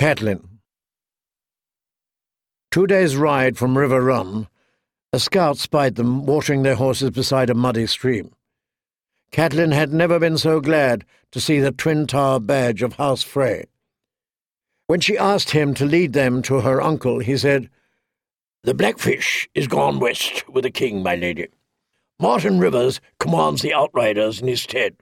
Catelyn. 2 days' ride from River Run, a scout spied them watering their horses beside a muddy stream. Catelyn had never been so glad to see the twin tower badge of House Frey. When she asked him to lead them to her uncle, he said, "The Blackfish is gone west with the king, my lady. Martin Rivers commands the Outriders in his stead."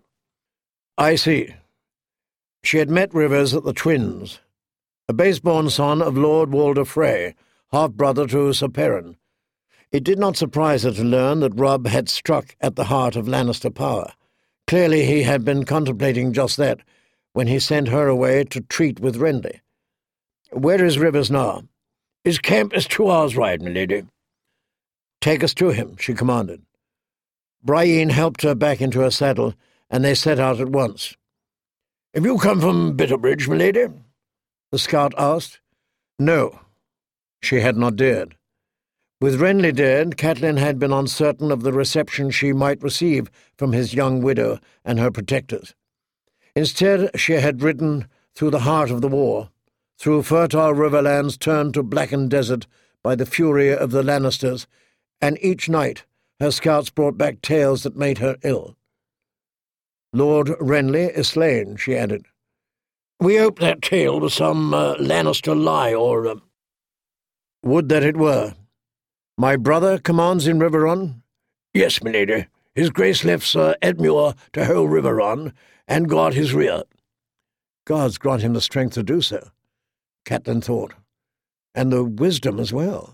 "I see." She had met Rivers at the Twins, a base-born son of Lord Walder Frey, half-brother to Sir Perrin. It did not surprise her to learn that Robb had struck at the heart of Lannister power. Clearly he had been contemplating just that when he sent her away to treat with Renly. "Where is Rivers now?" "His camp is 2 hours' ride, milady." "Take us to him," she commanded. Brienne helped her back into her saddle, and they set out at once. "Have you come from Bitterbridge, milady?" the scout asked. No, she had not dared. With Renly dead, Catelyn had been uncertain of the reception she might receive from his young widow and her protectors. Instead, she had ridden through the heart of the war, through fertile riverlands turned to blackened desert by the fury of the Lannisters, and each night her scouts brought back tales that made her ill. "Lord Renly is slain," she added. "We hope that tale was some Lannister lie, or—" "Would that it were. My brother commands in Riverrun?" "Yes, milady. His Grace left Sir Edmure to hold Riverrun and guard his rear." "Gods grant him the strength to do so," Catelyn thought, "and the wisdom as well.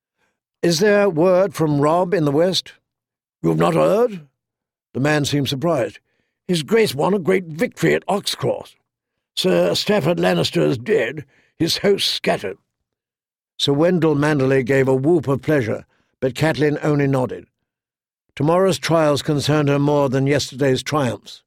Is there word from Robb in the west?" "You have not heard?" The man seemed surprised. "His Grace won a great victory at Oxcross. Sir Stafford Lannister is dead, his hosts scattered." Sir Wendell Manderley gave a whoop of pleasure, but Catelyn only nodded. Tomorrow's trials concerned her more than yesterday's triumphs.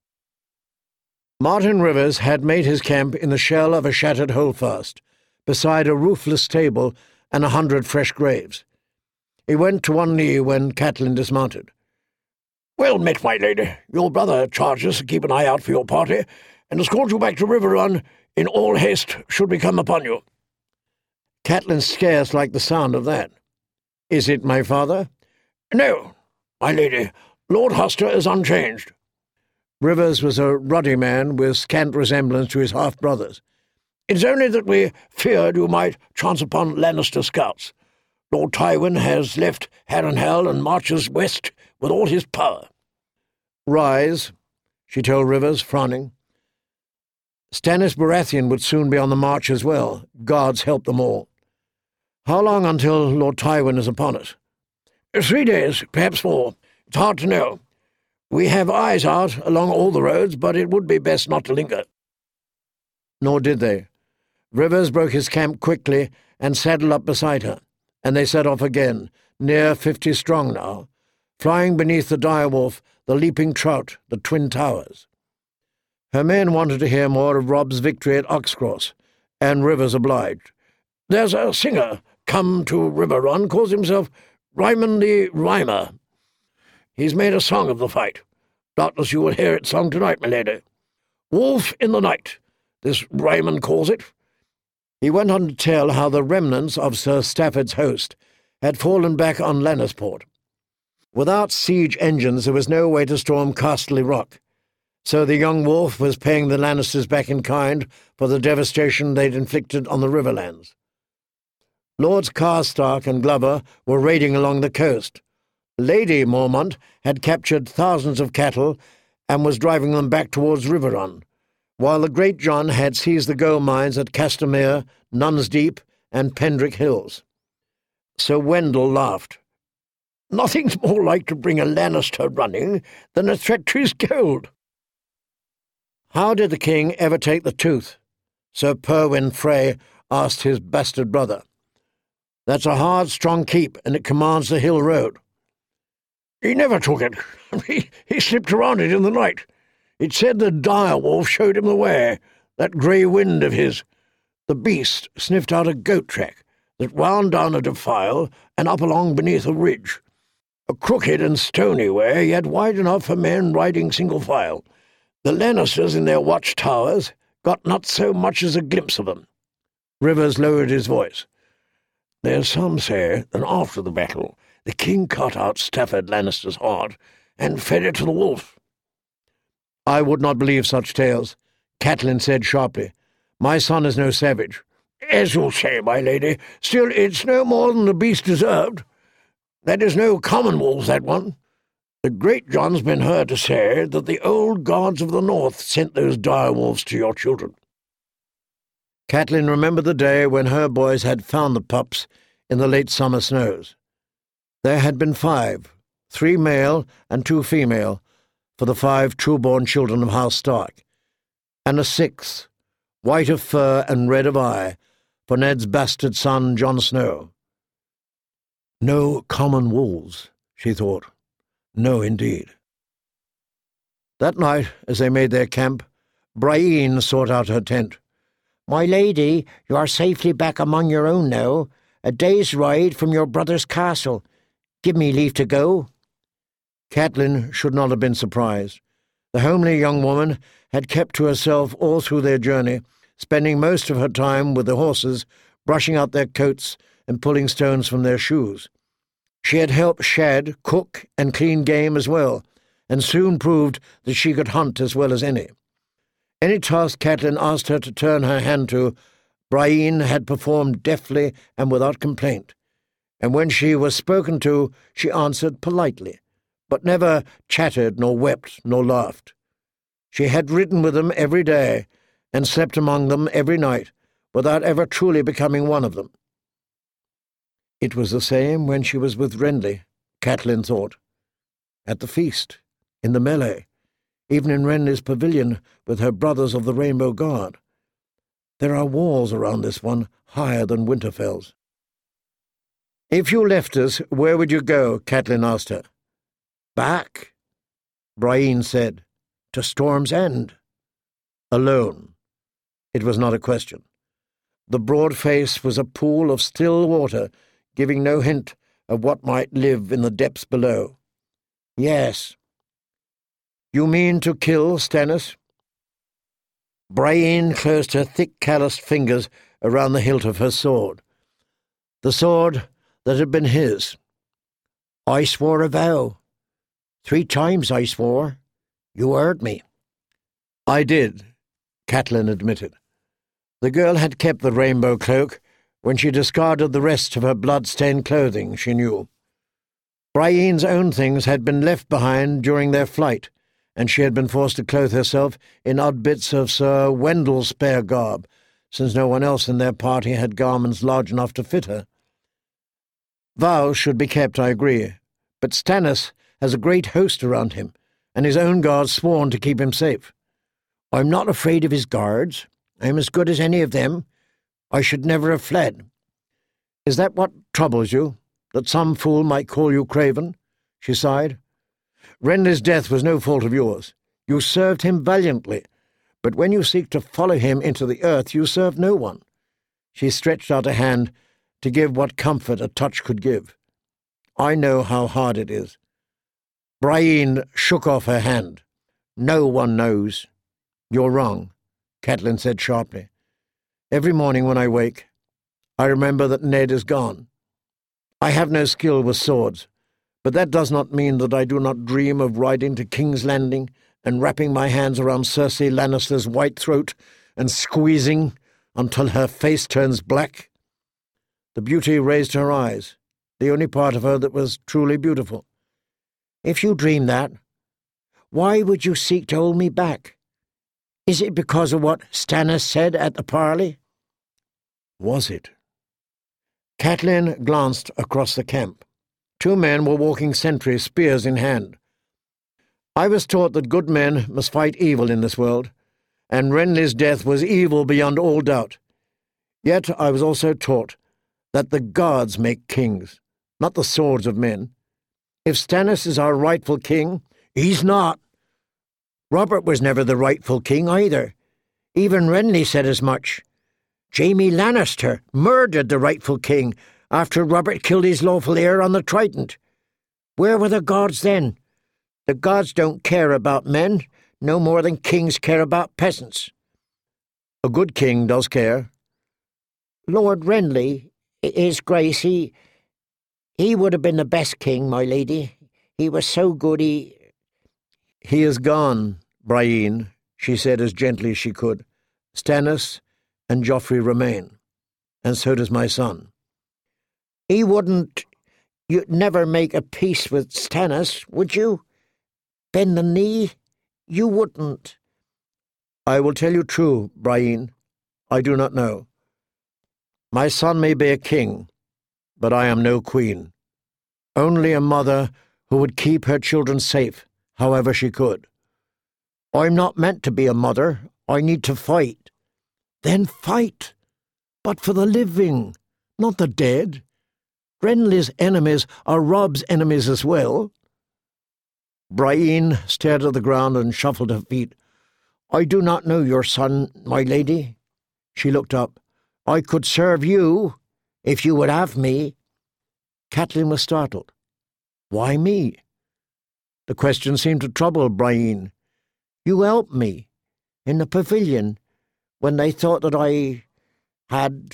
Martin Rivers had made his camp in the shell of a shattered holdfast, beside a roofless stable and 100 fresh graves. He went to one knee when Catelyn dismounted. "Well met, my lady. Your brother charges to keep an eye out for your party, and escort you back to Riverrun in all haste should we come upon you." Catelyn scarce liked the sound of that. "Is it my father?" "No, my lady. Lord Huster is unchanged." Rivers was a ruddy man with scant resemblance to his half-brothers. "It's only that we feared you might chance upon Lannister scouts. Lord Tywin has left Harrenhal and marches west with all his power." "Rise," she told Rivers, frowning. Stannis Baratheon would soon be on the march as well. Gods help them all. "How long until Lord Tywin is upon us?" 3 days, perhaps 4. It's hard to know. We have eyes out along all the roads, but it would be best not to linger." Nor did they. Rivers broke his camp quickly and saddled up beside her, and they set off again, near 50 strong now, flying beneath the direwolf, the leaping trout, the twin towers. Her men wanted to hear more of Robb's victory at Oxcross, and Rivers obliged. "There's a singer come to Riverrun, calls himself Ryman the Rhymer. He's made a song of the fight. Doubtless you will hear it sung tonight, my lady. Wolf in the night, this Ryman calls it." He went on to tell how the remnants of Sir Stafford's host had fallen back on Lannisport. Without siege engines there was no way to storm Casterly Rock, so the young wolf was paying the Lannisters back in kind for the devastation they'd inflicted on the Riverlands. Lords Karstark and Glover were raiding along the coast. Lady Mormont had captured thousands of cattle and was driving them back towards Riverrun, while the Great John had seized the gold mines at Castamere, Nuns Deep, and Pendrick Hills. Sir Wendell laughed. "Nothing's more like to bring a Lannister running than a threat to his gold." How did the king ever take the tooth? Sir Perwyn Frey asked his bastard brother. "That's a hard, strong keep, and it commands the hill road." "He never took it. He slipped around it in the night. It said the direwolf showed him the way, that grey wind of his. The beast sniffed out a goat track that wound down a defile and up along beneath a ridge. A crooked and stony way, yet wide enough for men riding single file. The Lannisters in their watchtowers got not so much as a glimpse of them. Rivers lowered his voice. "There's some say that after the battle the king cut out Stafford Lannister's heart and fed it to the wolf." "I would not believe such tales," Catelyn said sharply. "My son is no savage." "As you say, my lady, still it's no more than the beast deserved. That is no common wolf, that one. The Great John's been heard to say that the old gods of the north sent those dire wolves to your children." Catelyn remembered the day when her boys had found the pups in the late summer snows. There had been 5, 3 male and 2 female, for the 5 true-born children of House Stark, and a 6th, white of fur and red of eye, for Ned's bastard son Jon Snow. No common wolves, she thought. No, indeed. That night, as they made their camp, Brienne sought out her tent. "My lady, you are safely back among your own now, a day's ride from your brother's castle. Give me leave to go." Catelyn should not have been surprised. The homely young woman had kept to herself all through their journey, spending most of her time with the horses, brushing out their coats and pulling stones from their shoes. She had helped shad, cook, and clean game as well, and soon proved that she could hunt as well as any. Any task Catelyn asked her to turn her hand to, Brienne had performed deftly and without complaint, and when she was spoken to, she answered politely, but never chattered nor wept nor laughed. She had ridden with them every day, and slept among them every night, without ever truly becoming one of them. It was the same when she was with Renly, Catelyn thought. At the feast, in the melee, even in Renly's pavilion with her brothers of the Rainbow Guard. There are walls around this one higher than Winterfell's. "If you left us, where would you go?" Catelyn asked her. "Back," Brienne said, "to Storm's End." Alone. It was not a question. The broad face was a pool of still water, giving no hint of what might live in the depths below. "Yes." "You mean to kill Stannis?" Brienne closed her thick calloused fingers around the hilt of her sword. The sword that had been his. "I swore a vow. 3 times I swore. You heard me." "I did," Catelyn admitted. The girl had kept the rainbow cloak when she discarded the rest of her blood-stained clothing, she knew. Brienne's own things had been left behind during their flight, and she had been forced to clothe herself in odd bits of Sir Wendell's spare garb, since no one else in their party had garments large enough to fit her. Vows should be kept, I agree, but Stannis has a great host around him, and his own guards sworn to keep him safe. "I'm not afraid of his guards. I'm as good as any of them. I should never have fled." "Is that what troubles you, that some fool might call you craven?" She sighed. "Renly's death was no fault of yours. You served him valiantly, but when you seek to follow him into the earth, you serve no one." She stretched out a hand to give what comfort a touch could give. "I know how hard it is." Brienne shook off her hand. "No one knows." "You're wrong," Catelyn said sharply. "Every morning when I wake, I remember that Ned is gone. I have no skill with swords, but that does not mean that I do not dream of riding to King's Landing and wrapping my hands around Cersei Lannister's white throat and squeezing until her face turns black." The beauty raised her eyes, the only part of her that was truly beautiful. "If you dream that, why would you seek to hold me back? Is it because of what Stannis said at the parley?" Was it? Catelyn glanced across the camp. 2 men were walking sentry, spears in hand. "I was taught that good men must fight evil in this world, and Renly's death was evil beyond all doubt. Yet I was also taught that the gods make kings, not the swords of men. If Stannis is our rightful king, he's not. Robert was never the rightful king either. Even Renly said as much. Jaime Lannister murdered the rightful king after Robert killed his lawful heir on the Trident. Where were the gods then? The gods don't care about men, no more than kings care about peasants." "A good king does care." Lord Renly, His Grace, he would have been the best king, my lady. He was so good, He is gone, Brienne, she said as gently as she could. Stannis and Joffrey remain, and so does my son. He wouldn't... You'd never make a peace with Stannis, would you? Bend the knee? You wouldn't. I will tell you true, Brienne. I do not know. My son may be a king, but I am no queen. Only a mother who would keep her children safe, however she could. I'm not meant to be a mother. I need to fight. Then fight, but for the living, not the dead. Renly's enemies are Robb's enemies as well. Brienne stared at the ground and shuffled her feet. I do not know your son, my lady. She looked up. I could serve you, if you would have me. Catelyn was startled. Why me? The question seemed to trouble Brienne. You helped me in the pavilion when they thought that I had...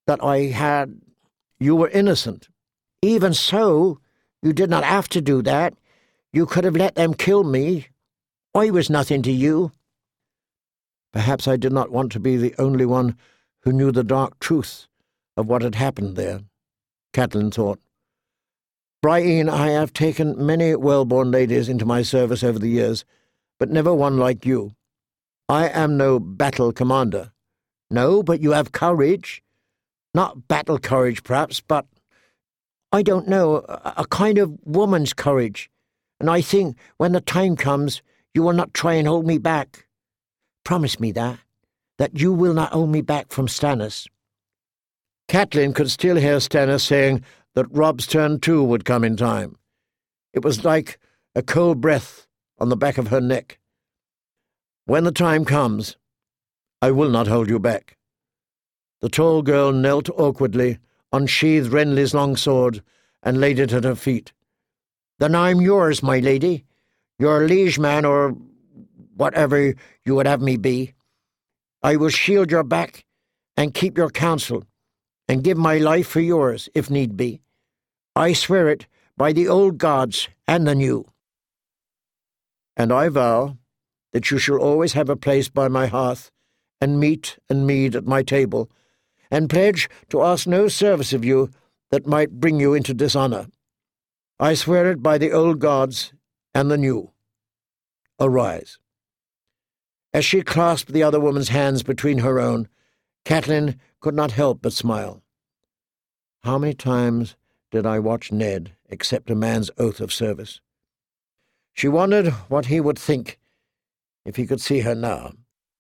You were innocent. Even so, you did not have to do that. You could have let them kill me. I was nothing to you. Perhaps I did not want to be the only one who knew the dark truth of what had happened there, Catelyn thought. Brienne, I have taken many well-born ladies into my service over the years, but never one like you. I am no battle commander. No, but you have courage. Not battle courage, perhaps, but, I don't know, a kind of woman's courage. And I think when the time comes, you will not try and hold me back. Promise me that you will not hold me back from Stannis. Catelyn could still hear Stannis saying that Robb's turn too would come in time. It was like a cold breath on the back of her neck. When the time comes, I will not hold you back. The tall girl knelt awkwardly, unsheathed Renly's long sword, and laid it at her feet. Then I'm yours, my lady, your liege man, or whatever you would have me be. I will shield your back and keep your counsel, and give my life for yours, if need be. I swear it by the old gods and the new. And I vow that you shall always have a place by my hearth, and meat and mead at my table, and pledge to ask no service of you that might bring you into dishonour. I swear it by the old gods and the new. Arise. As she clasped the other woman's hands between her own, Catelyn could not help but smile. How many times did I watch Ned accept a man's oath of service? She wondered what he would think if he could see her now.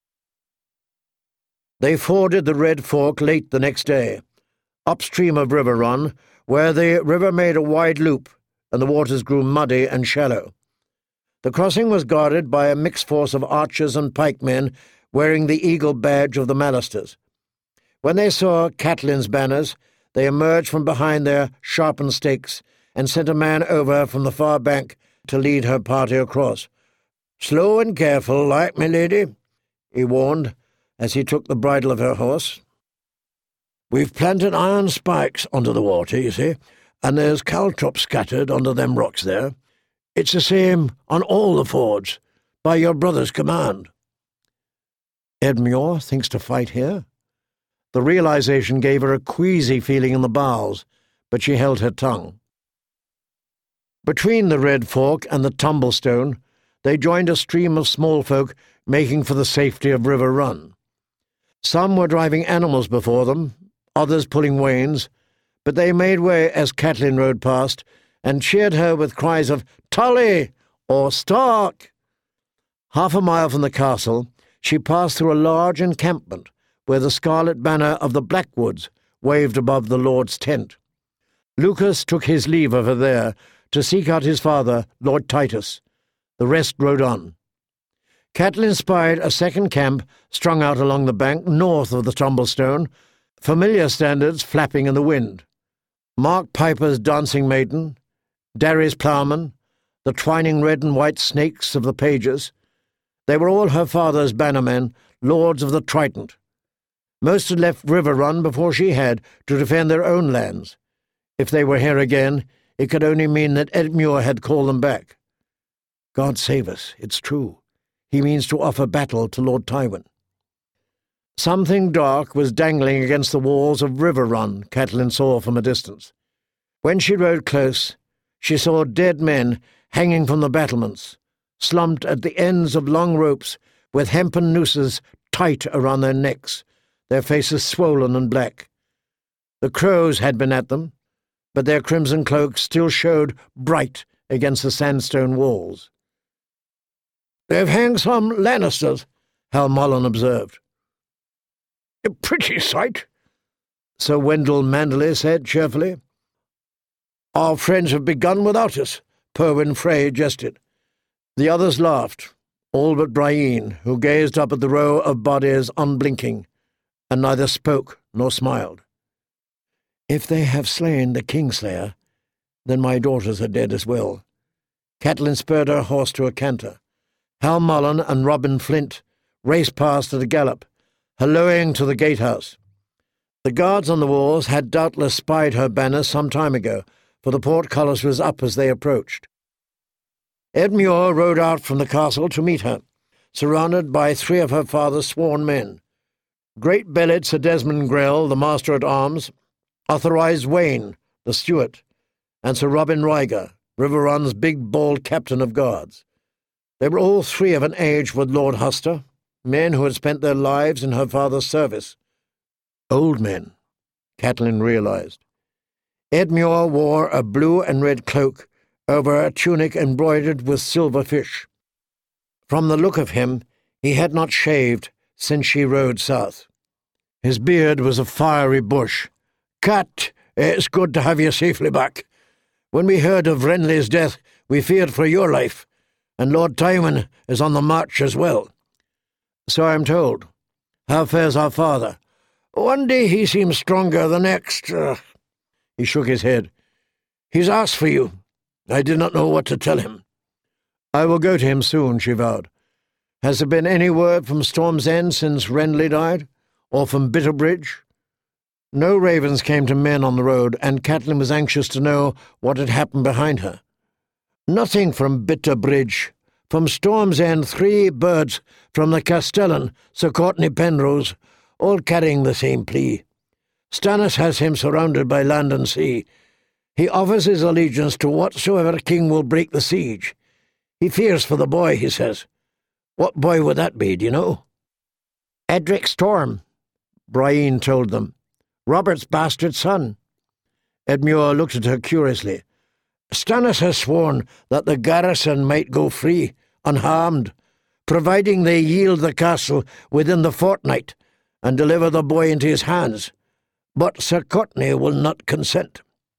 They forded the Red Fork late the next day, upstream of River Run, where the river made a wide loop and the waters grew muddy and shallow. The crossing was guarded by a mixed force of archers and pikemen wearing the eagle badge of the Mallisters. When they saw Catelyn's banners, they emerged from behind their sharpened stakes and sent a man over from the far bank to lead her party across. "Slow and careful, like, my lady," he warned, as he took the bridle of her horse. "We've planted iron spikes under the water, you see, and there's caltrops scattered under them rocks there. It's the same on all the fords, by your brother's command." Edmure thinks to fight here? The realization gave her a queasy feeling in the bowels, but she held her tongue. Between the Red Fork and the Tumblestone, they joined a stream of small folk making for the safety of River Run. Some were driving animals before them, others pulling wains, but they made way as Catelyn rode past and cheered her with cries of "Tully!" or "Stark!" Half a mile from the castle, she passed through a large encampment where the scarlet banner of the Blackwoods waved above the Lord's tent. Lucas took his leave of her there to seek out his father, Lord Titus. The rest rode on. Catelyn spied a second camp strung out along the bank north of the Tumblestone, familiar standards flapping in the wind. Mark Piper's dancing maiden, Darry's ploughman, the twining red and white snakes of the pages. They were all her father's bannermen, lords of the Trident. Most had left River Run before she had to defend their own lands. If they were here again, it could only mean that Edmure had called them back. God save us, it's true. He means to offer battle to Lord Tywin. Something dark was dangling against the walls of River Run, Catelyn saw from a distance. When she rode close, she saw dead men hanging from the battlements, slumped at the ends of long ropes with hempen nooses tight around their necks, their faces swollen and black. The crows had been at them, but their crimson cloaks still showed bright against the sandstone walls. "They've hanged some Lannisters," Hal Mullen observed. "A pretty sight," Sir Wendell Manderley said cheerfully. "Our friends have begun without us," Perwyn Frey jested. The others laughed, all but Brienne, who gazed up at the row of bodies unblinking, and neither spoke nor smiled. "If they have slain the Kingslayer, then my daughters are dead as well." Catelyn spurred her horse to a canter. Hal Mullen and Robin Flint raced past at a gallop, hallooing to the gatehouse. The guards on the walls had doubtless spied her banner some time ago, for the portcullis was up as they approached. Edmure rode out from the castle to meet her, surrounded by 3 of her father's sworn men. Great-bellied Sir Desmond Grell, the Master-at-Arms, authorized Wayne, the steward, and Sir Robin Ryger, River Run's big, bald captain of guards. They were all 3 of an age with Lord Huster, men who had spent their lives in her father's service. Old men, Catelyn realized. Edmure wore a blue and red cloak over a tunic embroidered with silver fish. From the look of him, he had not shaved since she rode south. His beard was a fiery bush. "Cat, it's good to have you safely back. When we heard of Renly's death, we feared for your life, and Lord Tywin is on the march as well." "So I am told. How fares our father?" "One day he seems stronger, the next—" He shook his head. "He's asked for you. I did not know what to tell him." "I will go to him soon," she vowed. "Has there been any word from Storm's End since Renly died? Or from Bitterbridge?" No ravens came to men on the road, and Catelyn was anxious to know what had happened behind her. "Nothing from Bitterbridge. From Storm's End 3 birds from the Castellan, Sir Courtney Penrose, all carrying the same plea. Stannis has him surrounded by land and sea. He offers his allegiance to whatsoever king will break the siege. He fears for the boy, he says. What boy would that be, do you know?" "Edric Storm," Brienne told them. "Robert's bastard son." Edmure looked at her curiously. "Stannis has sworn that the garrison might go free, unharmed, providing they yield the castle within the fortnight and deliver the boy into his hands. But Sir Courtney will not consent."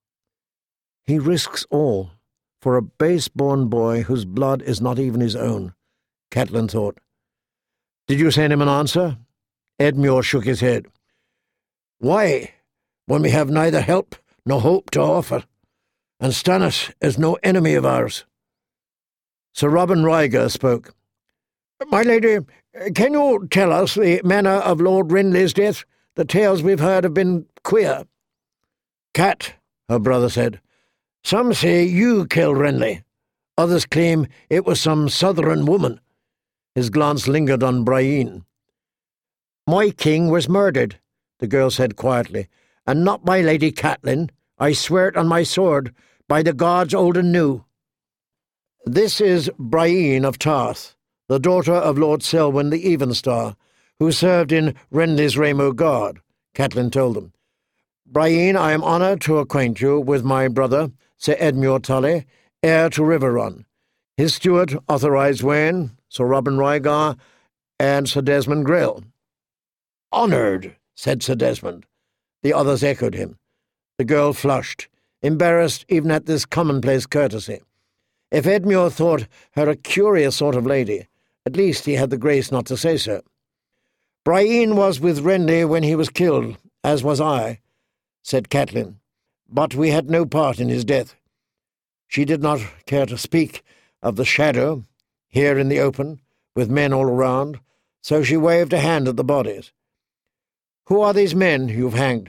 "He risks all for a base-born boy whose blood is not even his own," Catelyn thought. "Did you send him an answer?" Edmure shook his head. "Why, when we have neither help nor hope to offer, and Stannis is no enemy of ours?" Sir Robin Ryger spoke. "My lady, can you tell us the manner of Lord Renly's death? The tales we've heard have been queer." "Cat," her brother said, "some say you killed Renly. Others claim it was some southern woman." His glance lingered on Brienne. "My king was murdered," the girl said quietly, "and not by Lady Catelyn. I swear it on my sword, by the gods old and new." "This is Brienne of Tarth, the daughter of Lord Selwyn the Evenstar, who served in Renly's Ramo Guard," Catelyn told them. "Brienne, I am honoured to acquaint you with my brother, Sir Edmure Tully, heir to River Run. His steward authorized Wayne, Sir Robin Rygar, and Sir Desmond Grell." "Honoured," said Sir Desmond. The others echoed him. The girl flushed, embarrassed even at this commonplace courtesy. If Edmure thought her a curious sort of lady, at least he had the grace not to say so. "Brienne was with Renly when he was killed, as was I," said Catelyn, "but we had no part in his death." She did not care to speak of the shadow, here in the open, with men all around, so she waved a hand at the bodies. Who are these men you've hanged?"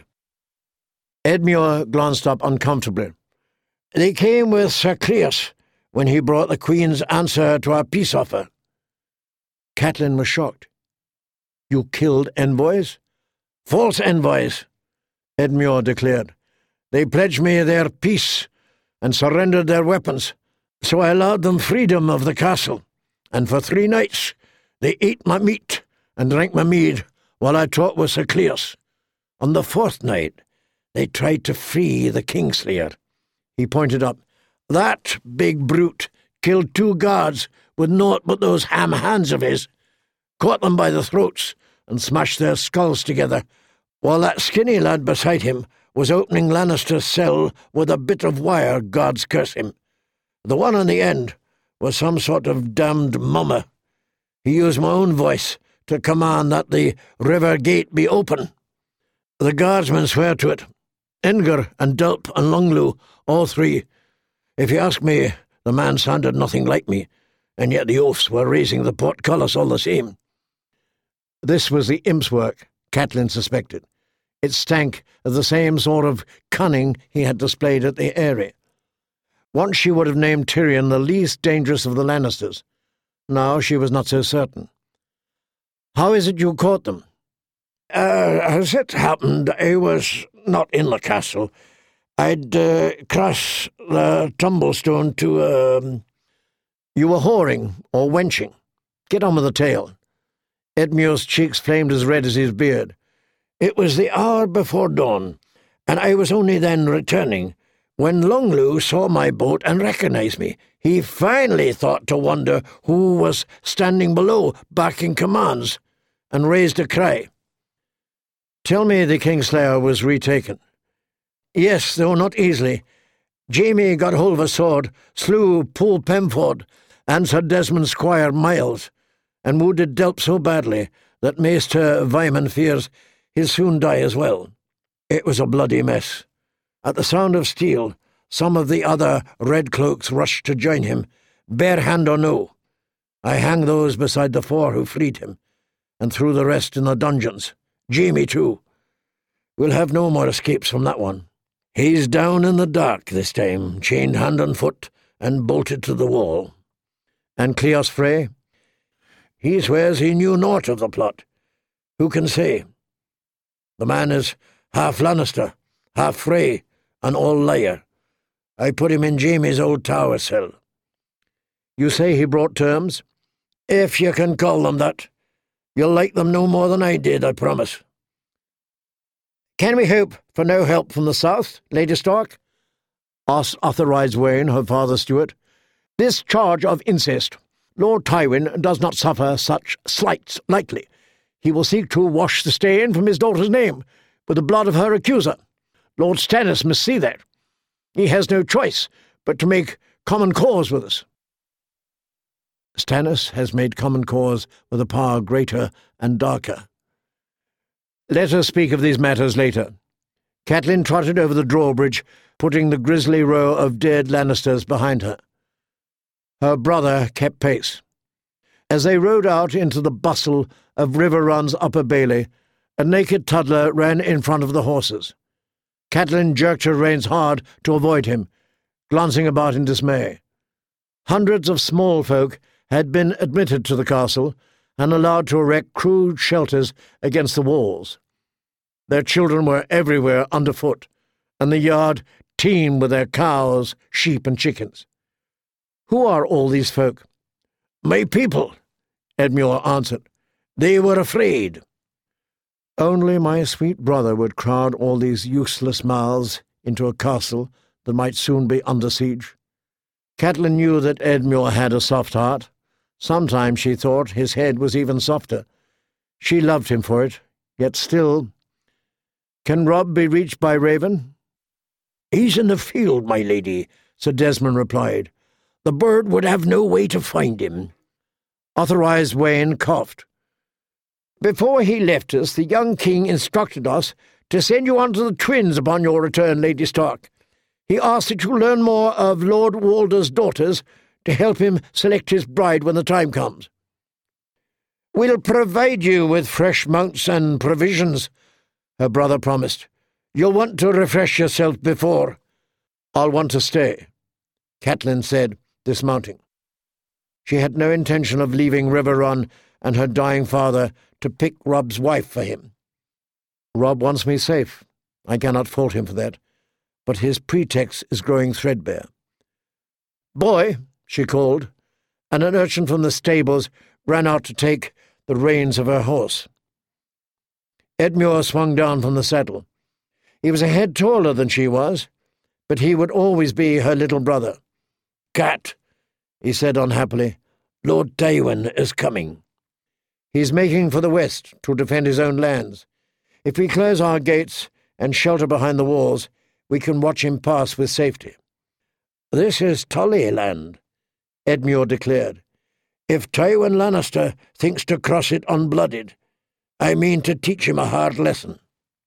Edmure glanced up uncomfortably. "They came with Sir Cleus when he brought the Queen's answer to our peace offer." Catelyn was shocked. "You killed envoys?" "False envoys," Edmure declared. "They pledged me their peace and surrendered their weapons, so I allowed them freedom of the castle, and for 3 nights they ate my meat and drank my mead while I talked with Sir Cleus. On the 4th night they tried to free the Kingslayer." He pointed up. "That big brute killed 2 guards with naught but those ham hands of his, caught them by the throats and smashed their skulls together, while that skinny lad beside him was opening Lannister's cell with a bit of wire, gods curse him. The one on the end was some sort of damned mummer. He used my own voice to command that the river gate be open. The guardsmen swear to it. Edgar and Delp and Longlu, all 3. If you ask me, the man sounded nothing like me, and yet the oafs were raising the portcullis all the same." This was the imp's work, Catelyn suspected. It stank of the same sort of cunning he had displayed at the Eyrie. Once she would have named Tyrion the least dangerous of the Lannisters. Now she was not so certain. "How is it you caught them?" As it happened, I was not in the castle. I'd crossed the Tumblestone to, You were whoring or wenching. Get on with the tale." Edmure's cheeks flamed as red as his beard. "It was the hour before dawn, and I was only then returning, when Longlu saw my boat and recognized me. He finally thought to wonder who was standing below, backing commands, and raised a cry." "Tell me the Kingslayer was retaken." "Yes, though not easily. Jaime got hold of a sword, slew Poole Pemford and Sir Desmond's squire Miles, and wounded Delp so badly that Maester Vyman fears he'll soon die as well. It was a bloody mess. At the sound of steel, some of the other red cloaks rushed to join him, bare hand or no. I hanged those beside the 4 who freed him, and threw the rest in the dungeons. Jaime too. We'll have no more escapes from that one. He's down in the dark this time, chained hand and foot, and bolted to the wall." "And Cleos Frey?" "He swears he knew naught of the plot. Who can say? The man is half Lannister, half Frey, and all liar. I put him in Jaime's old tower cell." "You say he brought terms?" "If you can call them that. You'll like them no more than I did, I promise." "Can we hope for no help from the south, Lady Stark?" asked Otherwise Wayne, her father Stuart. "This charge of incest. Lord Tywin does not suffer such slights lightly. He will seek to wash the stain from his daughter's name with the blood of her accuser. Lord Stannis must see that. He has no choice but to make common cause with us." "Stannis has made common cause with a power greater and darker." "Let us speak of these matters later." Catelyn trotted over the drawbridge, putting the grisly row of dead Lannisters behind her. Her brother kept pace. As they rode out into the bustle of Riverrun's Upper Bailey, a naked toddler ran in front of the horses. Catelyn jerked her reins hard to avoid him, glancing about in dismay. Hundreds of small folk had been admitted to the castle and allowed to erect crude shelters against the walls. Their children were everywhere underfoot, and the yard teemed with their cows, sheep, and chickens. "Who are all these folk?" "My people," Edmure answered. "They were afraid." Only my sweet brother would crowd all these useless mouths into a castle that might soon be under siege. Catelyn knew that Edmure had a soft heart. Sometimes she thought his head was even softer. She loved him for it, yet still— "Can Robb be reached by Raven?" "He's in the field, my lady," Sir Desmond replied. "The bird would have no way to find him." Otherwise Wayne coughed. "Before he left us, the young king instructed us to send you on to the twins upon your return, Lady Stark. He asked that you learn more of Lord Walder's daughters to help him select his bride when the time comes." "We'll provide you with fresh mounts and provisions," her brother promised. "You'll want to refresh yourself before." "I'll want to stay," Catelyn said, dismounting. She had no intention of leaving Riverrun and her dying father to pick Robb's wife for him. "Robb wants me safe. I cannot fault him for that, but his pretext is growing threadbare." "Boy," she called, and an urchin from the stables ran out to take the reins of her horse. Edmure swung down from the saddle. He was a head taller than she was, but he would always be her little brother. "Cat," he said unhappily, "Lord Tywin is coming. He's making for the west to defend his own lands. If we close our gates and shelter behind the walls, we can watch him pass with safety." "This is Tully land," Edmure declared. "If Tywin Lannister thinks to cross it unblooded, I mean to teach him a hard lesson."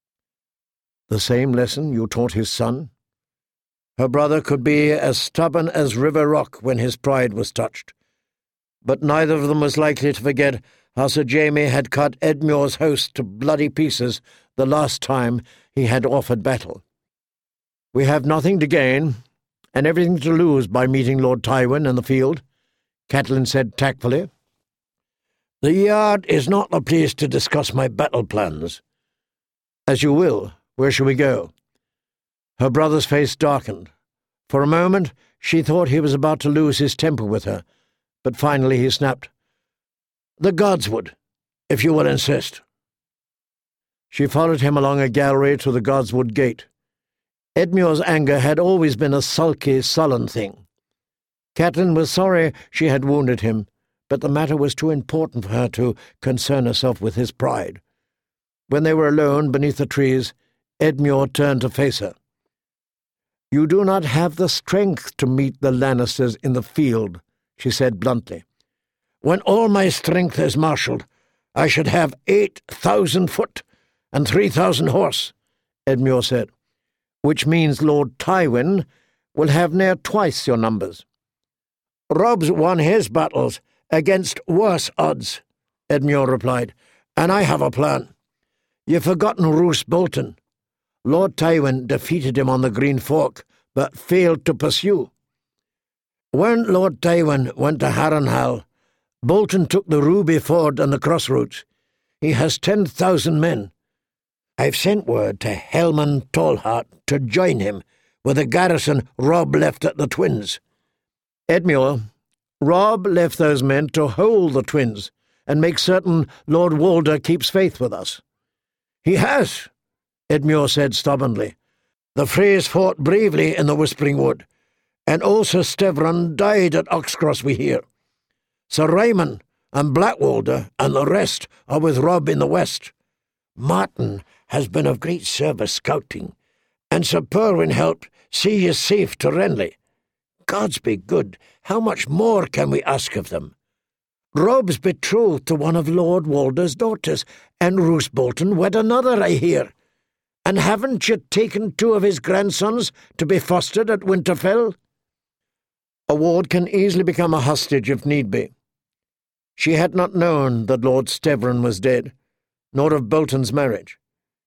"The same lesson you taught his son?" Her brother could be as stubborn as River Rock when his pride was touched, but neither of them was likely to forget how Sir Jaime had cut Edmure's host to bloody pieces the last time he had offered battle. "We have nothing to gain and everything to lose by meeting Lord Tywin in the field," Catelyn said tactfully. "The yard is not the place to discuss my battle plans." "As you will. Where shall we go?" Her brother's face darkened. For a moment she thought he was about to lose his temper with her, but finally he snapped, "The Godswood, if you will insist." She followed him along a gallery to the Godswood gate. Edmure's anger had always been a sulky, sullen thing. Catelyn was sorry she had wounded him, but the matter was too important for her to concern herself with his pride. When they were alone beneath the trees, Edmure turned to face her. "You do not have the strength to meet the Lannisters in the field," she said bluntly. "When all my strength is marshalled, I should have 8,000 foot and 3,000 horse," Edmure said. "Which means Lord Tywin will have near twice your numbers." "Robb's won his battles against worse odds," Edmure replied, "and I have a plan. You've forgotten Roose Bolton. Lord Tywin defeated him on the Green Fork, but failed to pursue. When Lord Tywin went to Harrenhal, Bolton took the Ruby Ford and the crossroads. He has 10,000 men. I've sent word to Helman Tallheart to join him with the garrison Robb left at the Twins." "Edmure, Robb left those men to hold the Twins and make certain Lord Walder keeps faith with us." "He has," Edmure said stubbornly. "The Freys fought bravely in the Whispering Wood, and old Sir Stevron died at Oxcross, we hear. Sir Ryman and Blackwalder and the rest are with Robb in the west. Martin has been of great service scouting, and Sir Perwyn helped see you safe to Renly. Gods be good, how much more can we ask of them? Robb's betrothed to one of Lord Walder's daughters, and Roose Bolton wed another, I hear. And haven't you taken 2 of his grandsons to be fostered at Winterfell?" A ward can easily become a hostage if need be. She had not known that Lord Stevron was dead, nor of Bolton's marriage.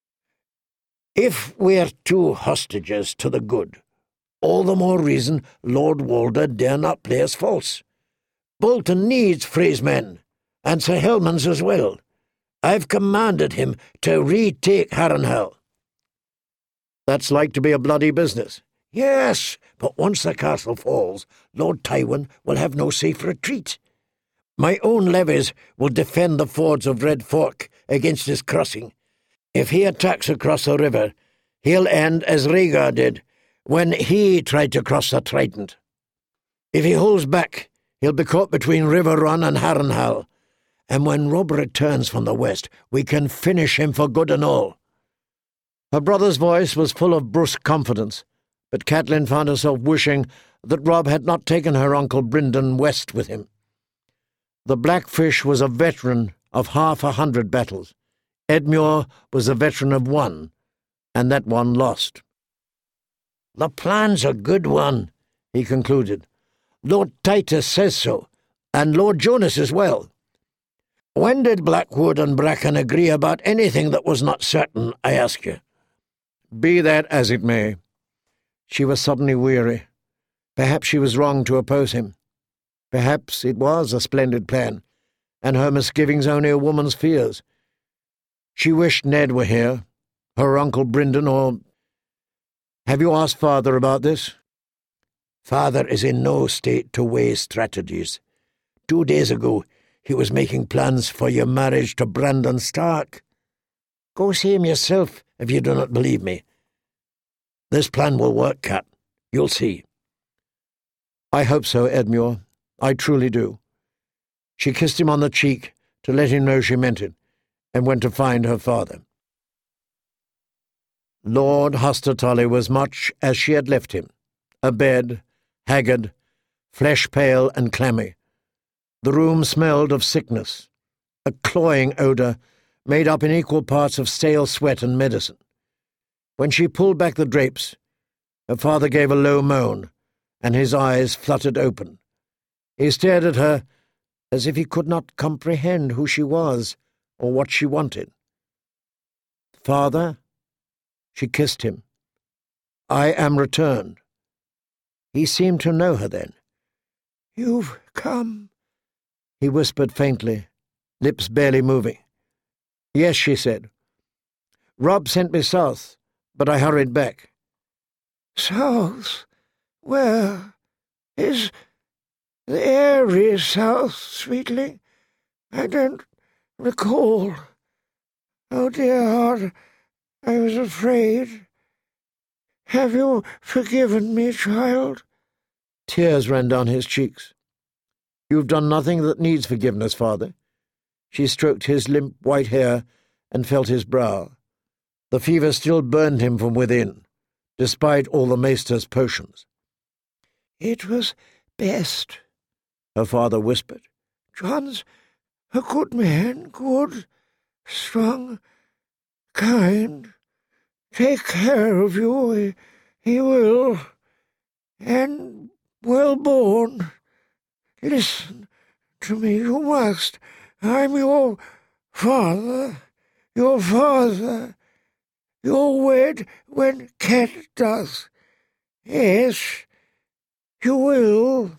"If we're 2 hostages to the good, all the more reason Lord Walder dare not play us false. Bolton needs Frey's men, and Sir Helman's as well. I've commanded him to retake Harrenhal." "That's like to be a bloody business." "Yes, but once the castle falls, Lord Tywin will have no safe retreat. My own levies will defend the fords of Red Fork against his crossing. If he attacks across the river, he'll end as Rhaegar did when he tried to cross the Trident. If he holds back, he'll be caught between Riverrun and Harrenhal, and when Robb returns from the west, we can finish him for good and all." Her brother's voice was full of brusque confidence, but Catelyn found herself wishing that Robb had not taken her uncle Brynden west with him. The Blackfish was a veteran of 100 battles. Edmure was a veteran of 1, and that one lost. "The plan's a good one," he concluded. "Lord Titus says so, and Lord Jonas as well. When did Blackwood and Bracken agree about anything that was not certain, I ask you? Be that as it may. She was suddenly weary. Perhaps she was wrong to oppose him. Perhaps it was a splendid plan, and her misgivings only a woman's fears. She wished Ned were here, her Uncle Brynden, or— Have you asked Father about this? Father is in no state to weigh strategies. 2 days ago, he was making plans for your marriage to Brandon Stark. Go see him yourself if you do not believe me. This plan will work, Cat. You'll see. I hope so, Edmure. I truly do. She kissed him on the cheek to let him know she meant it, and went to find her father. Lord Huster-Tully was much as she had left him, abed, haggard, flesh-pale and clammy. The room smelled of sickness, a cloying odour made up in equal parts of stale sweat and medicine. When she pulled back the drapes, her father gave a low moan, and his eyes fluttered open. He stared at her as if he could not comprehend who she was or what she wanted. Father? She kissed him. I am returned. He seemed to know her then. You've come, he whispered faintly, lips barely moving. Yes, she said. Rob sent me south, but I hurried back. South? Where? Is the airy south, sweetling? I don't recall. Oh, dear heart, I was afraid. Have you forgiven me, child? Tears ran down his cheeks. You've done nothing that needs forgiveness, Father. She stroked his limp white hair and felt his brow. The fever still burned him from within, despite all the maester's potions. It was best, her father whispered. John's a good man, good, strong, kind. Take care of you, he will, and well born. Listen to me, you must. I'm your father, your father. You'll wed when Cat does. Yes, you will.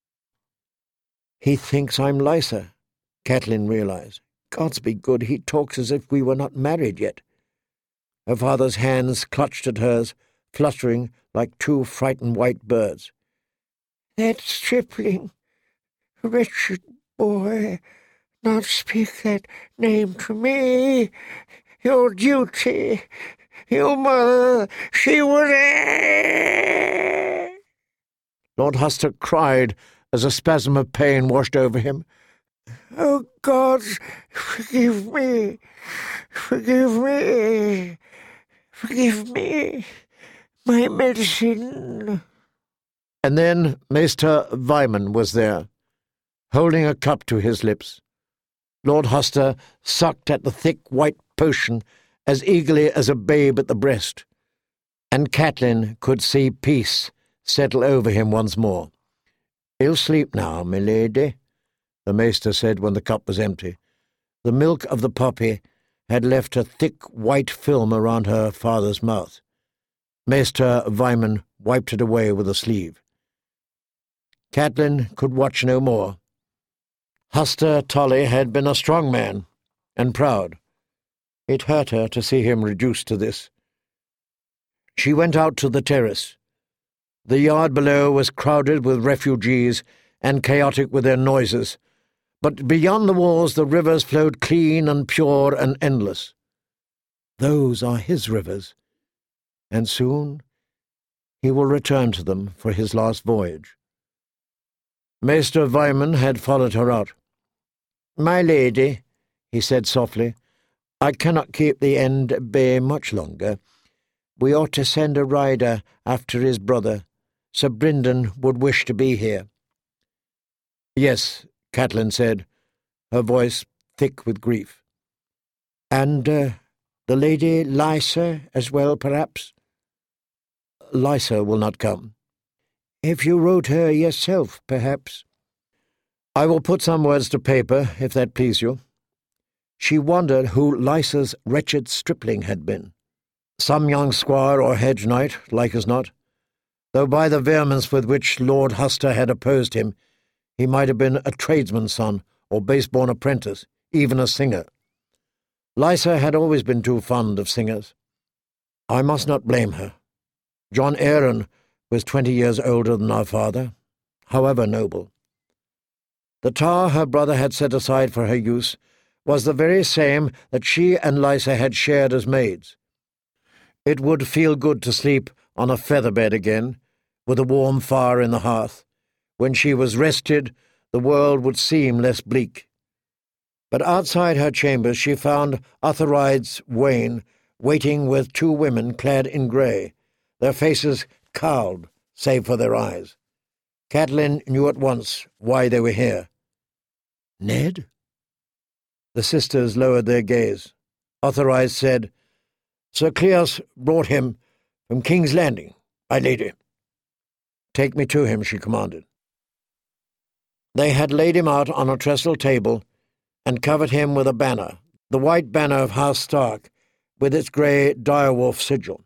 He thinks I'm Lysa, Catelyn realized. Gods be good, he talks as if we were not married yet. Her father's hands clutched at hers, fluttering like two frightened white birds. That stripling, wretched boy, not speak that name to me. Your duty, your mother, she would— Lord Huster cried as a spasm of pain washed over him. Oh, God, forgive me, forgive me, forgive me, my medicine. And then Maester Wyman was there, holding a cup to his lips. Lord Huster sucked at the thick white potion as eagerly as a babe at the breast, and Catelyn could see peace settle over him once more. "He'll sleep now, my lady," the maester said when the cup was empty. The milk of the puppy had left a thick white film around her father's mouth. Maester Wyman wiped it away with a sleeve. Catelyn could watch no more. Huster-Tully had been a strong man, and proud. It hurt her to see him reduced to this. She went out to the terrace. The yard below was crowded with refugees and chaotic with their noises, but beyond the walls the rivers flowed clean and pure and endless. Those are his rivers, and soon he will return to them for his last voyage. Maester Wyman had followed her out. "My lady," he said softly, "I cannot keep the end at bay much longer. We ought to send a rider after his brother. Sir Brynden would wish to be here." "Yes," Catelyn said, her voice thick with grief. "And the Lady Lysa as well, perhaps?" "Lysa will not come." "If you wrote her yourself, perhaps." "I will put some words to paper, if that please you." She wondered who Lysa's wretched stripling had been. Some young squire or hedge knight, like as not, though by the vehemence with which Lord Huster had opposed him, he might have been a tradesman's son or base-born apprentice, even a singer. Lysa had always been too fond of singers. I must not blame her. John Aaron was 20 years older than our father, however noble. The tower her brother had set aside for her use was the very same that she and Lysa had shared as maids. It would feel good to sleep on a feather bed again, with a warm fire in the hearth. When she was rested, the world would seem less bleak. But outside her chambers she found Atharide's wain waiting with 2 women clad in grey, their faces cowled save for their eyes. Catelyn knew at once why they were here. "Ned?" The sisters lowered their gaze. Atharide said, "Sir Cleos brought him from King's Landing, my lady." "Take me to him," she commanded. They had laid him out on a trestle table and covered him with a banner, the white banner of House Stark, with its grey direwolf sigil.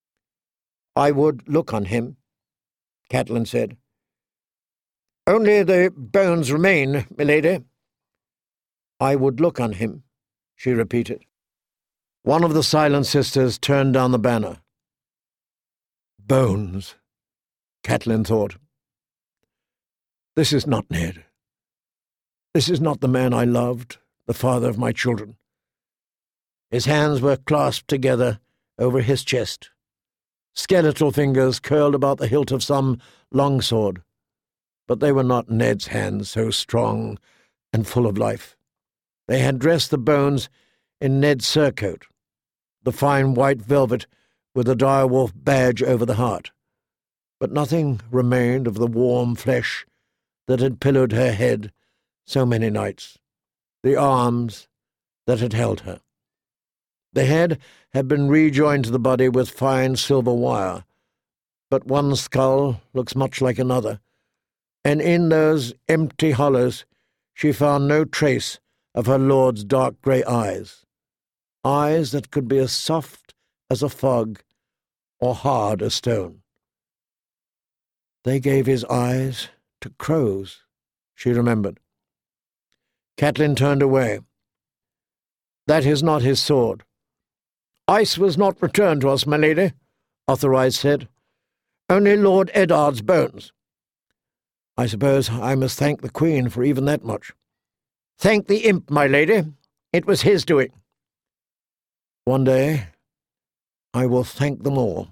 "I would look on him," Catelyn said. "Only the bones remain, milady." "I would look on him," she repeated. One of the silent sisters turned down the banner. "Bones," Catelyn thought. "This is not Ned. This is not the man I loved, the father of my children." His hands were clasped together over his chest. Skeletal fingers curled about the hilt of some longsword, but they were not Ned's hands, so strong and full of life. They had dressed the bones in Ned's surcoat, the fine white velvet with the direwolf badge over the heart, but nothing remained of the warm flesh that had pillowed her head so many nights, the arms that had held her. The head had been rejoined to the body with fine silver wire, but one skull looks much like another, and in those empty hollows she found no trace of her lord's dark grey eyes that could be as soft as a fog or hard as stone. They gave his eyes to crows, she remembered. Catelyn turned away. "That is not his sword." "Ice was not returned to us, my lady," Atharide said. "Only Lord Eddard's bones." "I suppose I must thank the Queen for even that much." "Thank the imp, my lady. It was his doing." "One day I will thank them all."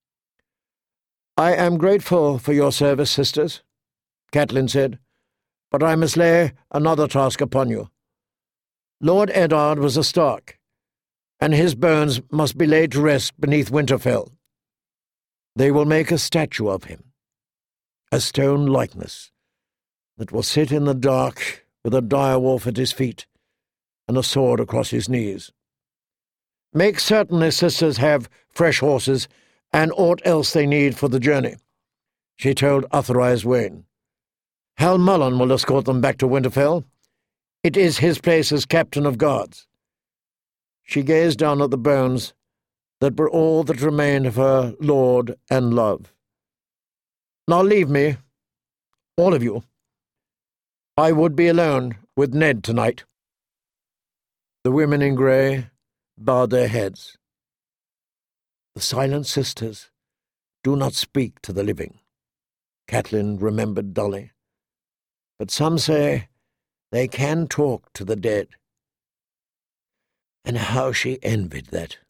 "I am grateful for your service, sisters," Catelyn said, "but I must lay another task upon you. Lord Eddard was a Stark, and his bones must be laid to rest beneath Winterfell. They will make a statue of him, a stone likeness, that will sit in the dark with a direwolf at his feet and a sword across his knees. Make certain his sisters have fresh horses and aught else they need for the journey," she told Atharide's wain. "Hal Mullen will escort them back to Winterfell. It is his place as captain of guards." She gazed down at the bones that were all that remained of her lord and love. "Now leave me, all of you. I would be alone with Ned tonight." The women in grey bowed their heads. "The silent sisters do not speak to the living," Catelyn remembered dully. "But some say they can talk to the dead." And how she envied that.